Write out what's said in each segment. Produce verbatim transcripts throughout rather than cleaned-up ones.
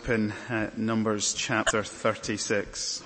open at Numbers chapter thirty-six.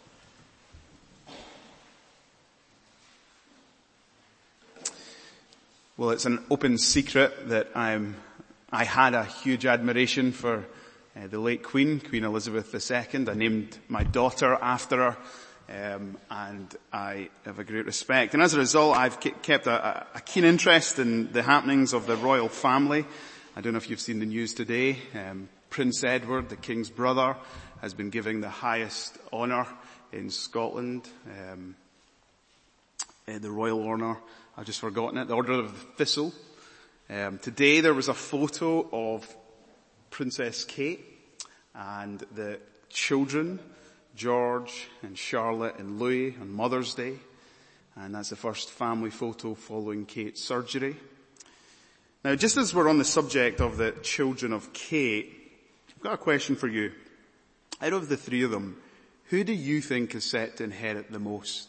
Well, it's an open secret that I'm, I had a huge admiration for uh, the late Queen, Queen Elizabeth the Second. I named my daughter after her, um, and I have a great respect. And as a result, I've kept a, a keen interest in the happenings of the royal family. I don't know if you've seen the news today. Um, Prince Edward, the King's brother, has been given the highest honour in Scotland, um, uh, the royal honour. I've just forgotten it, the Order of the Thistle. Um, today there was a photo of Princess Kate and the children, George and Charlotte and Louis, on Mother's Day. And that's the first family photo following Kate's surgery. Now, just as we're on the subject of the children of Kate, I've got a question for you. Out of the three of them, who do you think is set to inherit the most?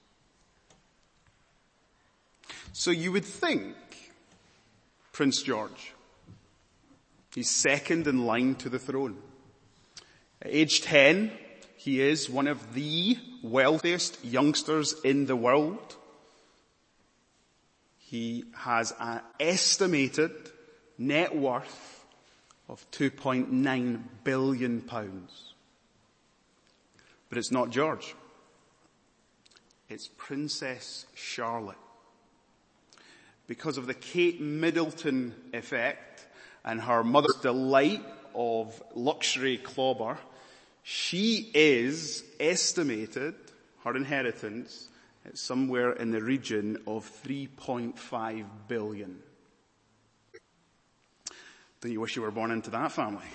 So you would think Prince George. He's second in line to the throne. At age ten, he is one of the wealthiest youngsters in the world. He has an estimated net worth of two point nine billion pounds. But it's not George. It's Princess Charlotte. Because of the Kate Middleton effect and her mother's delight of luxury clobber, she is estimated, her inheritance, at somewhere in the region of three point five billion. Don't you wish you were born into that family?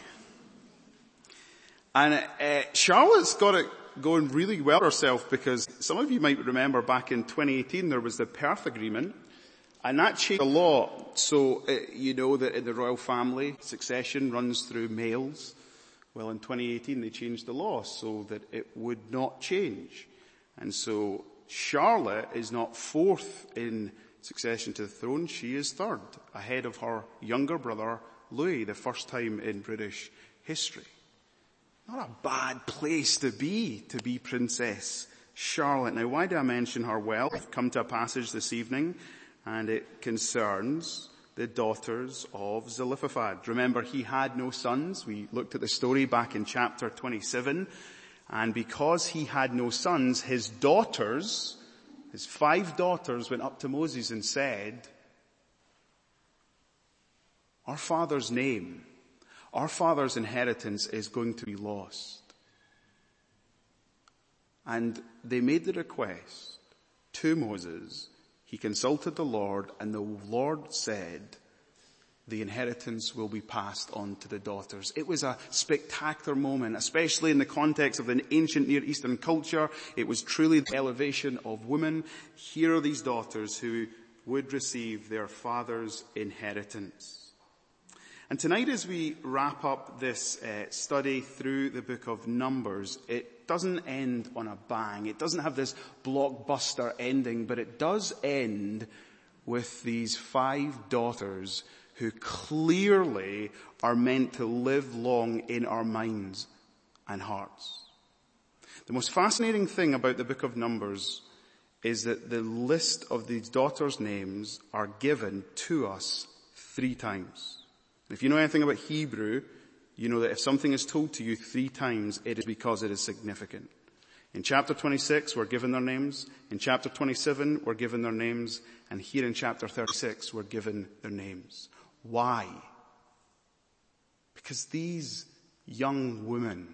And uh, Charlotte's got it going really well herself, because some of you might remember back in twenty eighteen there was the Perth Agreement. And that changed a lot. So, uh, you know that in the royal family, succession runs through males. Well, in twenty eighteen they changed the law so that it would not change. And so Charlotte is not fourth in succession to the throne, she is third, ahead of her younger brother Louis, the first time in British history. Not a bad place to be, to be Princess Charlotte. Now, why do I mention her? Well, I've come to a passage this evening, and it concerns the daughters of Zelophehad. Remember, he had no sons. We looked at the story back in chapter twenty-seven. And because he had no sons, his daughters, his five daughters, went up to Moses and said, our father's name, our father's inheritance is going to be lost. And they made the request to Moses. He consulted the Lord, and the Lord said, the inheritance will be passed on to the daughters. It was a spectacular moment, especially in the context of an ancient Near Eastern culture. It was truly the elevation of women. Here are these daughters who would receive their father's inheritance. And tonight, as we wrap up this uh, study through the book of Numbers, it doesn't end on a bang. It doesn't have this blockbuster ending, but it does end with these five daughters who clearly are meant to live long in our minds and hearts. The most fascinating thing about the book of Numbers is that the list of these daughters' names are given to us three times. If you know anything about Hebrew, you know that if something is told to you three times, it is because it is significant. In chapter twenty-six, we're given their names. In chapter twenty-seven, we're given their names. And here in chapter thirty-six, we're given their names. Why? Because these young women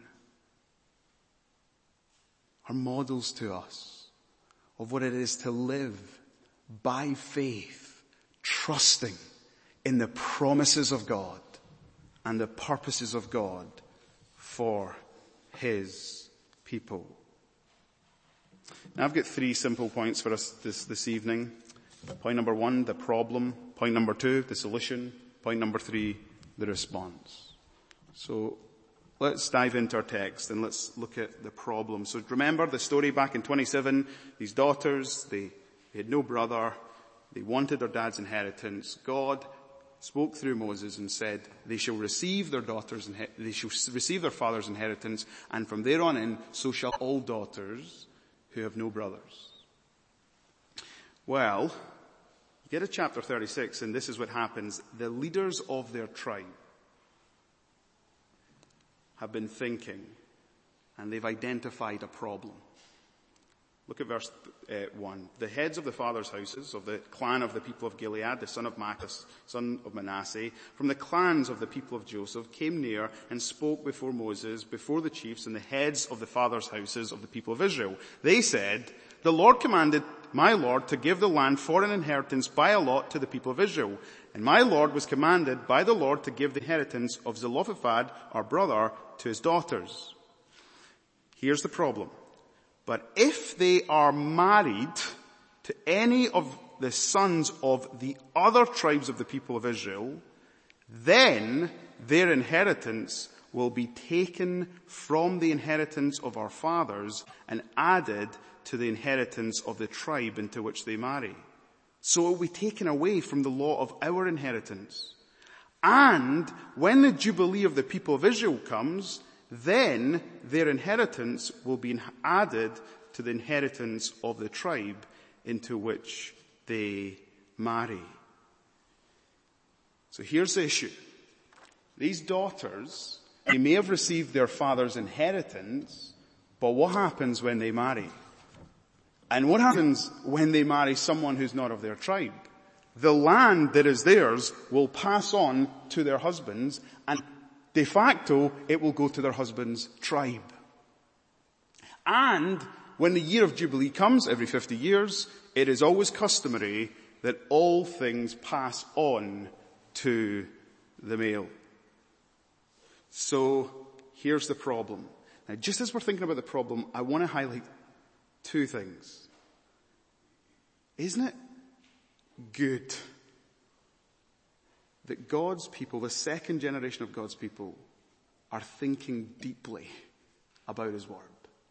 are models to us of what it is to live by faith, trusting in the promises of God and the purposes of God for His people. Now, I've got three simple points for us this, this evening. Point number one, the problem. Point number two, the solution. Point number three, the response. So let's dive into our text and let's look at the problem. So remember the story back in twenty-seven. These daughters, they, they had no brother. They wanted their dad's inheritance. God spoke through Moses and said, they shall receive their daughters, they shall receive their father's inheritance, and from there on in, so shall all daughters who have no brothers. Well, you get to chapter thirty-six, and this is what happens. The leaders of their tribe have been thinking, and they've identified a problem. Look at verse uh, one. The heads of the fathers' houses of the clan of the people of Gilead, the son of Machir, son of Manasseh, from the clans of the people of Joseph, came near and spoke before Moses, before the chiefs and the heads of the fathers' houses of the people of Israel. They said, the Lord commanded my Lord to give the land for an inheritance by a lot to the people of Israel. And my Lord was commanded by the Lord to give the inheritance of Zelophehad, our brother, to his daughters. Here's the problem. But if they are married to any of the sons of the other tribes of the people of Israel, then their inheritance will be taken from the inheritance of our fathers and added to the inheritance of the tribe into which they marry. So it will be taken away from the law of our inheritance. And when the Jubilee of the people of Israel comes, then their inheritance will be added to the inheritance of the tribe into which they marry. So here's the issue. These daughters, they may have received their father's inheritance, but what happens when they marry? And what happens when they marry someone who's not of their tribe? The land that is theirs will pass on to their husbands, and de facto, it will go to their husband's tribe. And when the year of Jubilee comes, every fifty years, it is always customary that all things pass on to the male. So, here's the problem. Now, just as we're thinking about the problem, I want to highlight two things. Isn't it good that God's people, the second generation of God's people, are thinking deeply about His Word?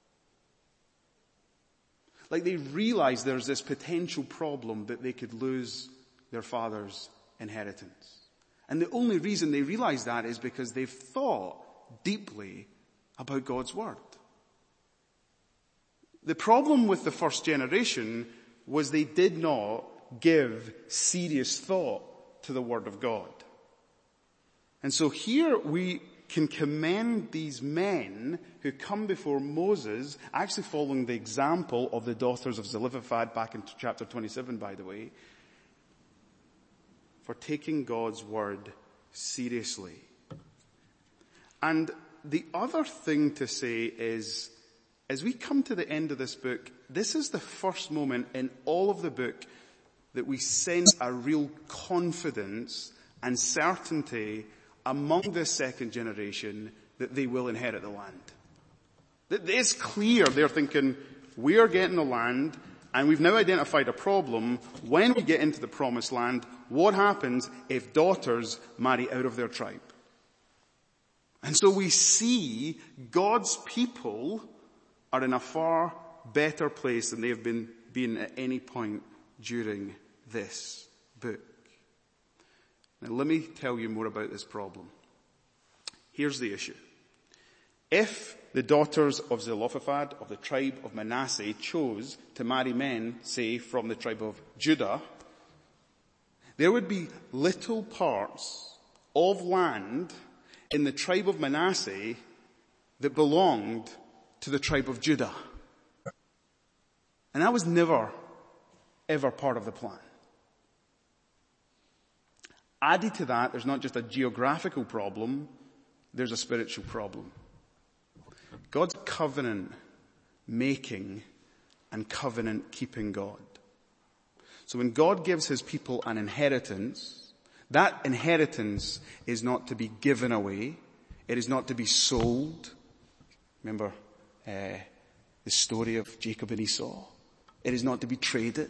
Like they realize there's this potential problem that they could lose their father's inheritance. And the only reason they realize that is because they've thought deeply about God's Word. The problem with the first generation was they did not give serious thought to the Word of God. And so here we can commend these men who come before Moses, actually following the example of the daughters of Zelophehad back in chapter twenty-seven, by the way, for taking God's Word seriously. And the other thing to say is, as we come to the end of this book, this is the first moment in all of the book that we sense a real confidence and certainty among the second generation that they will inherit the land. That it's clear they're thinking, we are getting the land, and we've now identified a problem. When we get into the promised land, what happens if daughters marry out of their tribe? And so we see God's people are in a far better place than they've been, been at any point during this book. Now let me tell you more about this problem. Here's the issue. If the daughters of Zelophehad of the tribe of Manasseh chose to marry men, say, from the tribe of Judah, there would be little parts of land in the tribe of Manasseh that belonged to the tribe of Judah. And that was never, ever part of the plan. Added to that, there's not just a geographical problem, there's a spiritual problem. God's covenant making and covenant keeping God. So when God gives His people an inheritance, that inheritance is not to be given away. It is not to be sold. Remember uh, the story of Jacob and Esau? It is not to be traded.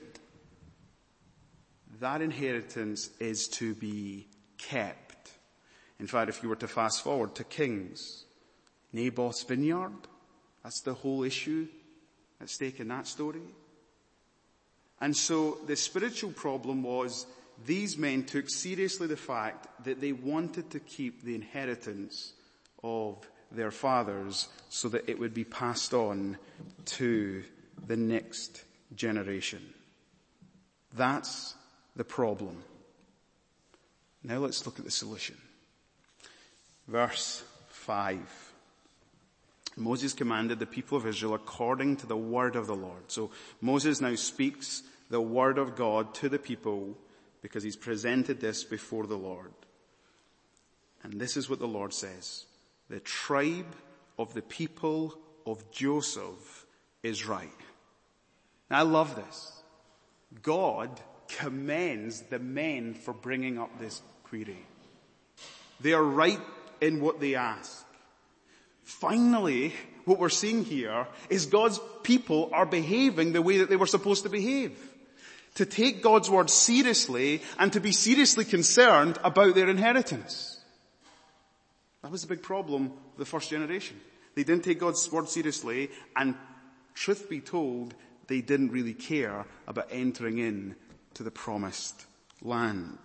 That inheritance is to be kept. In fact, if you were to fast forward to Kings, Naboth's vineyard, that's the whole issue at stake in that story. And so the spiritual problem was, these men took seriously the fact that they wanted to keep the inheritance of their fathers so that it would be passed on to the next generation. That's the problem. Now let's look at the solution. Verse five. Moses commanded the people of Israel according to the word of the Lord. So Moses now speaks the word of God to the people because he's presented this before the Lord. And this is what the Lord says. The tribe of the people of Joseph is right. Now I love this. God commends the men for bringing up this query. They are right in what they ask. Finally, what we're seeing here is God's people are behaving the way that they were supposed to behave. To take God's word seriously and to be seriously concerned about their inheritance. That was a big problem with the first generation. They didn't take God's word seriously, and truth be told, they didn't really care about entering in to the promised land.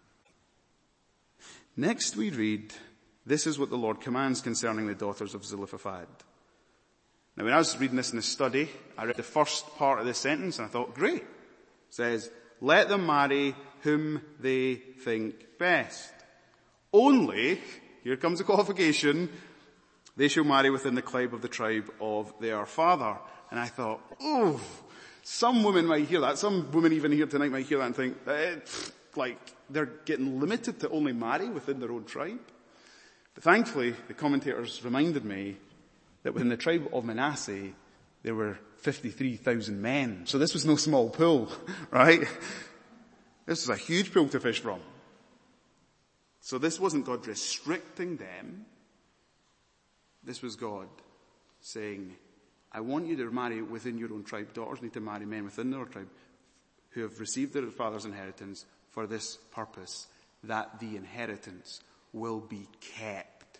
Next we read, this is what the Lord commands concerning the daughters of Zelophehad. Now when I was reading this in the study, I read the first part of this sentence and I thought, great. It says, let them marry whom they think best. Only, here comes the qualification, they shall marry within the tribe of the tribe of their father. And I thought, oh, some women might hear that. Some women even here tonight might hear that and think, eh, like, they're getting limited to only marry within their own tribe. But thankfully, the commentators reminded me that within the tribe of Manasseh, there were fifty-three thousand men. So this was no small pool, right? This was a huge pool to fish from. So this wasn't God restricting them. This was God saying, I want you to marry within your own tribe. Daughters need to marry men within their tribe who have received their father's inheritance for this purpose, that the inheritance will be kept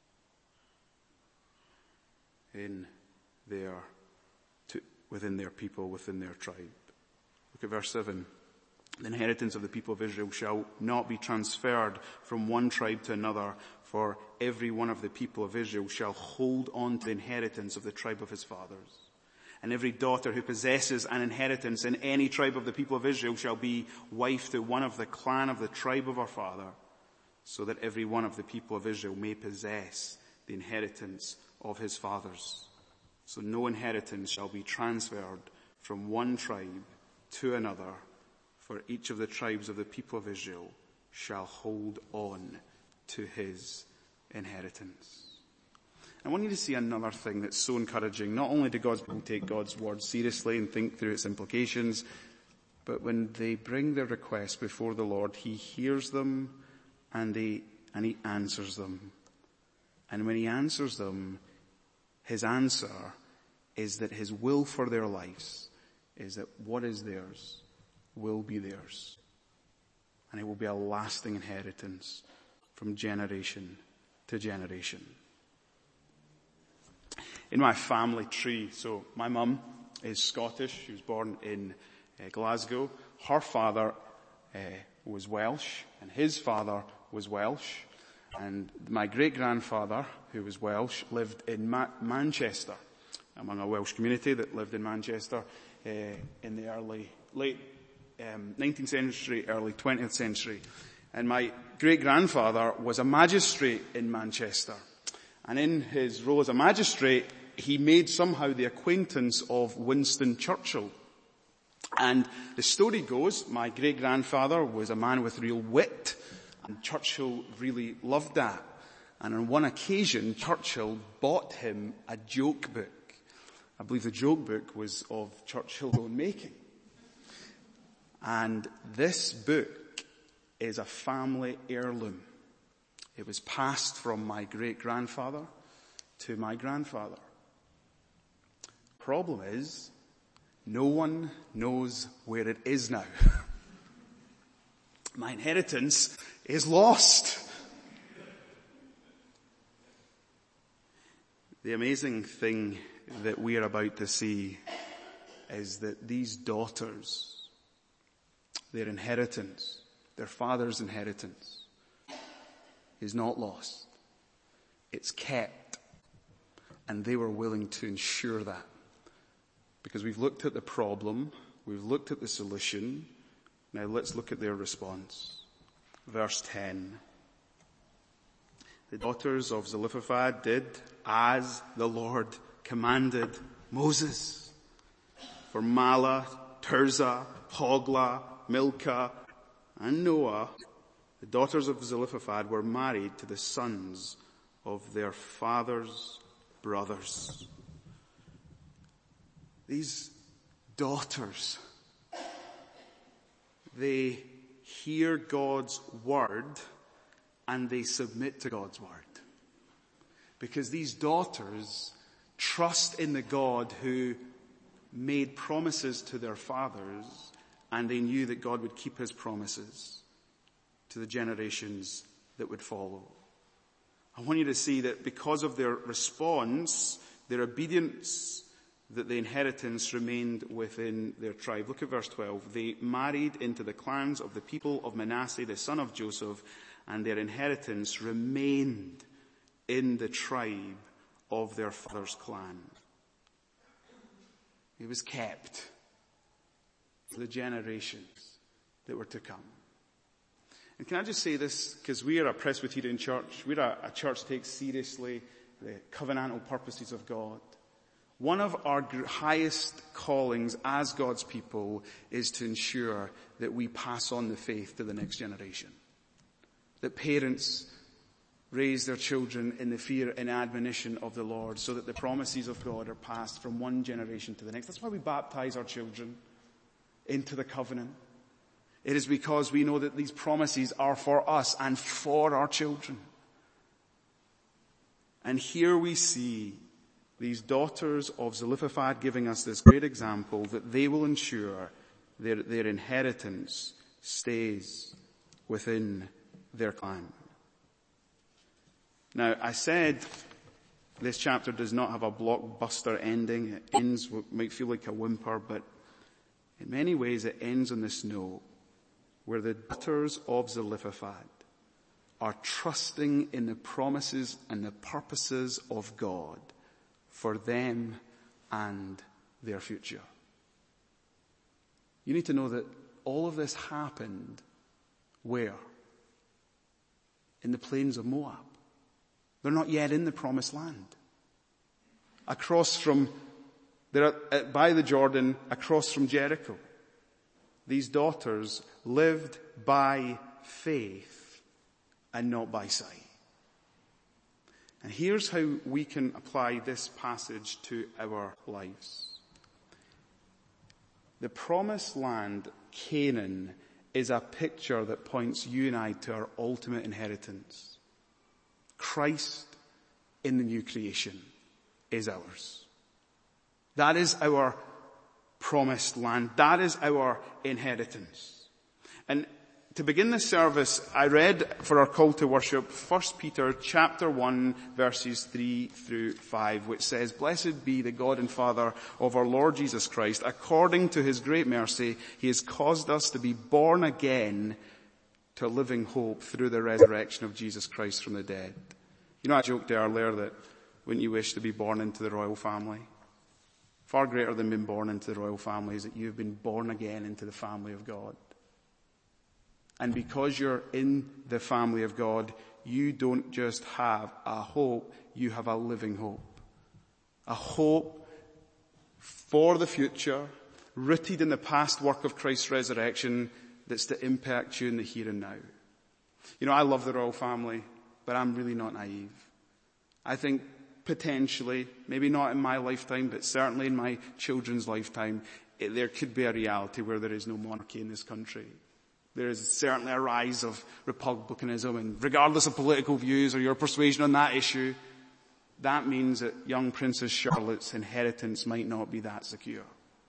in their, to, within their people, within their tribe. Look at verse seven. The inheritance of the people of Israel shall not be transferred from one tribe to another, for every one of the people of Israel shall hold on to the inheritance of the tribe of his fathers. And every daughter who possesses an inheritance in any tribe of the people of Israel shall be wife to one of the clan of the tribe of her father, so that every one of the people of Israel may possess the inheritance of his fathers. So no inheritance shall be transferred from one tribe to another, for each of the tribes of the people of Israel shall hold on to his inheritance. I want you to see another thing that's so encouraging. Not only do God's people take God's word seriously and think through its implications, but when they bring their requests before the Lord, he hears them and they, and he answers them. And when he answers them, his answer is that his will for their lives is that what is theirs will be theirs. And it will be a lasting inheritance from generation to generation. In my family tree, so my mum is Scottish. She was born in uh, Glasgow. Her father uh, was Welsh, and his father was Welsh. And my great-grandfather, who was Welsh, lived in Ma- Manchester, among a Welsh community that lived in Manchester uh, in the early, late um, nineteenth century, early twentieth century. And my great-grandfather was a magistrate in Manchester. And in his role as a magistrate, he made somehow the acquaintance of Winston Churchill. And the story goes, my great-grandfather was a man with real wit, and Churchill really loved that. And on one occasion, Churchill bought him a joke book. I believe the joke book was of Churchill's own making. And this book is a family heirloom. It was passed from my great-grandfather to my grandfather. Problem is, no one knows where it is now. My inheritance is lost. The amazing thing that we are about to see is that these daughters, their inheritance, their father's inheritance is not lost. It's kept. And they were willing to ensure that. Because we've looked at the problem, we've looked at the solution. Now let's look at their response. Verse ten. The daughters of Zelophehad did as the Lord commanded Moses. For Mahlah, Tirzah, Hoglah, Milcah, and Noah, the daughters of Zelophehad were married to the sons of their father's brothers. These daughters, they hear God's word and they submit to God's word. Because these daughters trust in the God who made promises to their fathers, and they knew that God would keep his promises to the generations that would follow. I want you to see that because of their response, their obedience, that the inheritance remained within their tribe. Look at verse twelve. They married into the clans of the people of Manasseh, the son of Joseph, and their inheritance remained in the tribe of their father's clan. It was kept for the generations that were to come. And can I just say this, because we are a Presbyterian church, we're a, a church that takes seriously the covenantal purposes of God. One of our highest callings as God's people is to ensure that we pass on the faith to the next generation. That parents raise their children in the fear and admonition of the Lord so that the promises of God are passed from one generation to the next. That's why we baptize our children into the covenant. It is because we know that these promises are for us and for our children. And here we see these daughters of Zelophehad giving us this great example that they will ensure their, their inheritance stays within their clan. Now, I said this chapter does not have a blockbuster ending. It ends what might feel like a whimper, but in many ways it ends on this note where the daughters of Zelophehad are trusting in the promises and the purposes of God for them and their future. You need to know that all of this happened where? In the plains of Moab. They're not yet in the promised land. Across from, they're by the Jordan, across from Jericho. These daughters lived by faith and not by sight. And here's how we can apply this passage to our lives. The promised land, Canaan, is a picture that points you and I to our ultimate inheritance. Christ in the new creation is ours. That is our promised land. That is our inheritance. And to begin this service, I read for our call to worship First Peter chapter one verses three through five, which says, "Blessed be the God and Father of our Lord Jesus Christ. According to his great mercy, he has caused us to be born again to a living hope through the resurrection of Jesus Christ from the dead." You know, I joked earlier that wouldn't you wish to be born into the royal family? Far greater than being born into the royal family is that you've been born again into the family of God. And because you're in the family of God, you don't just have a hope, you have a living hope. A hope for the future, rooted in the past work of Christ's resurrection, that's to impact you in the here and now. You know, I love the royal family, but I'm really not naive. I think potentially, maybe not in my lifetime, but certainly in my children's lifetime, it, there could be a reality where there is no monarchy in this country. There is certainly a rise of republicanism, and regardless of political views or your persuasion on that issue, that means that young Princess Charlotte's inheritance might not be that secure.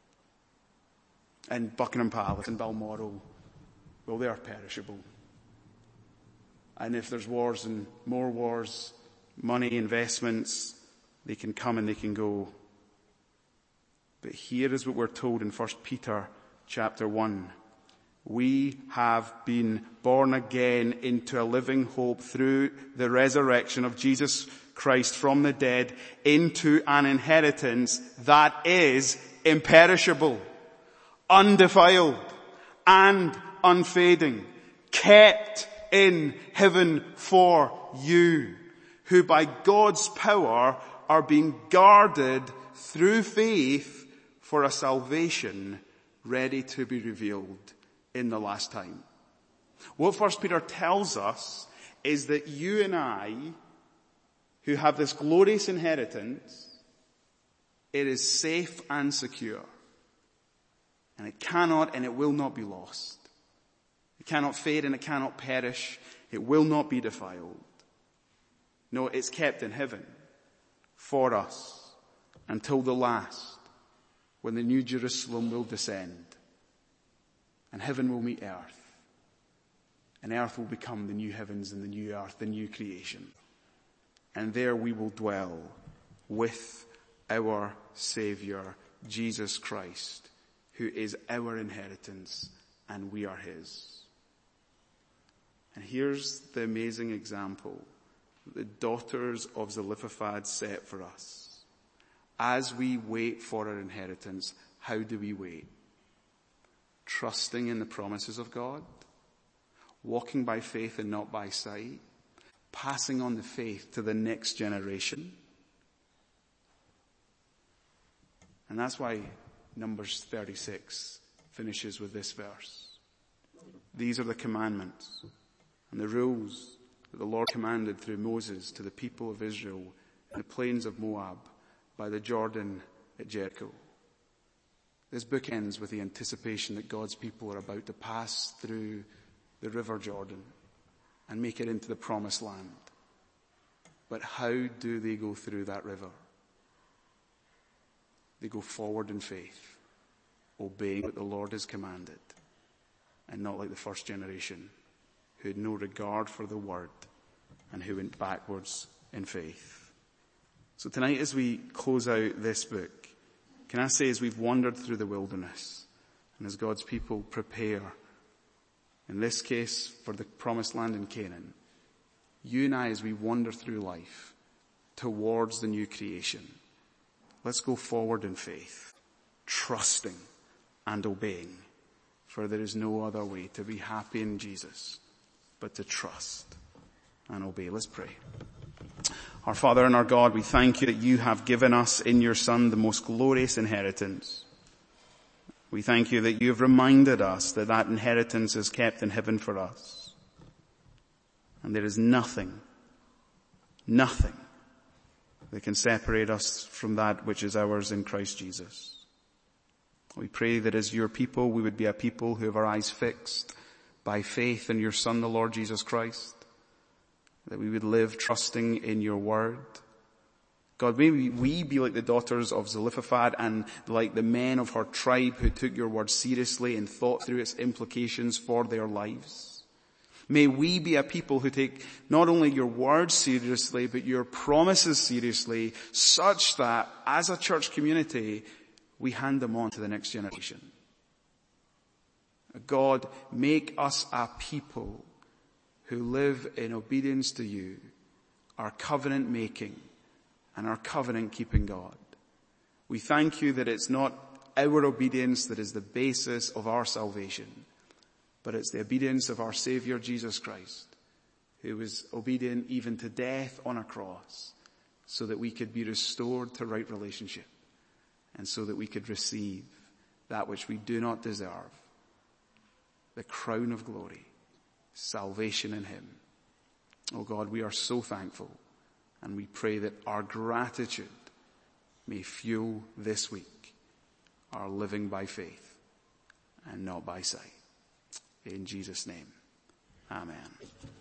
And Buckingham Palace and Balmoral, well, they are perishable. And if there's wars and more wars, money, investments, they can come and they can go. But here is what we're told in First Peter chapter one. We have been born again into a living hope through the resurrection of Jesus Christ from the dead into an inheritance that is imperishable, undefiled, and unfading, kept in heaven for you, who by God's power are being guarded through faith for a salvation ready to be revealed in the last time. What First Peter tells us is that you and I, who have this glorious inheritance, it is safe and secure. And it cannot and it will not be lost. It cannot fade and it cannot perish. It will not be defiled. No, it's kept in heaven for us until the last, when the new Jerusalem will descend and heaven will meet earth, and earth will become the new heavens and the new earth, the new creation. And there we will dwell with our Savior, Jesus Christ, who is our inheritance and we are his. And here's the amazing example that the daughters of Zelophehad set for us. As we wait for our inheritance, how do we wait? Trusting in the promises of God, walking by faith and not by sight, passing on the faith to the next generation. And that's why Numbers thirty-six finishes with this verse. These are the commandments and the rules that the Lord commanded through Moses to the people of Israel in the plains of Moab by the Jordan at Jericho. This book ends with the anticipation that God's people are about to pass through the river Jordan and make it into the promised land. But how do they go through that river? They go forward in faith, obeying what the Lord has commanded, and not like the first generation who had no regard for the word and who went backwards in faith. So tonight, as we close out this book, can I say, as we've wandered through the wilderness and as God's people prepare, in this case for the promised land in Canaan, you and I, as we wander through life towards the new creation, let's go forward in faith, trusting and obeying, for there is no other way to be happy in Jesus but to trust and obey. Let's pray. Our Father and our God, we thank you that you have given us in your Son the most glorious inheritance. We thank you that you have reminded us that that inheritance is kept in heaven for us. And there is nothing, nothing that can separate us from that which is ours in Christ Jesus. We pray that as your people, we would be a people who have our eyes fixed by faith in your Son, the Lord Jesus Christ, that we would live trusting in your word. God, may we be like the daughters of Zelophehad and like the men of her tribe who took your word seriously and thought through its implications for their lives. May we be a people who take not only your word seriously, but your promises seriously, such that as a church community, we hand them on to the next generation. God, make us a people who live in obedience to you, our covenant making and our covenant keeping God. We thank you that it's not our obedience that is the basis of our salvation, but it's the obedience of our Savior Jesus Christ, who was obedient even to death on a cross, so that we could be restored to right relationship, and so that we could receive that which we do not deserve, the crown of glory, salvation in him. Oh God, we are so thankful, and we pray that our gratitude may fuel this week our living by faith and not by sight. In Jesus' name, amen.